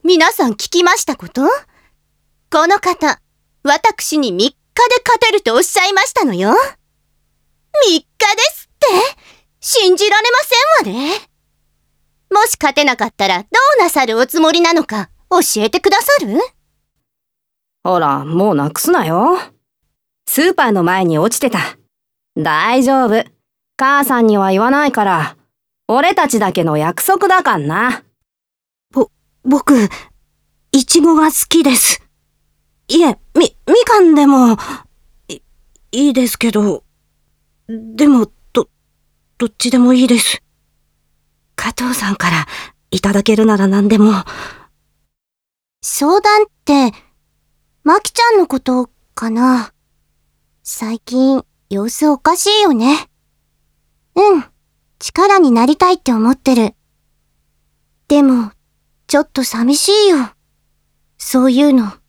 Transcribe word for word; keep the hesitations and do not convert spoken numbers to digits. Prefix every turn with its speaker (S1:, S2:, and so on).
S1: 皆さん聞きましたこと？この方、私にみっかで勝てるとおっしゃいましたのよ。みっかですって？信じられませんわね。もし勝てなかったらどうなさるおつもりなのか教えてくださる？
S2: ほら、もうなくすなよ。スーパーの前に落ちてた。大丈夫。母さんには言わないから。俺たちだけの約束だかんな。
S3: ぼ、僕、イチゴが好きです。いえ、み、みかんでも、い、いいですけど、でも、ど、どっちでもいいです。加藤さんからいただけるなら何でも。
S1: 相談って、マキちゃんのことかな。最近、様子おかしいよね。うん、力になりたいって思ってる。でも、ちょっと寂しいよ。そういうの。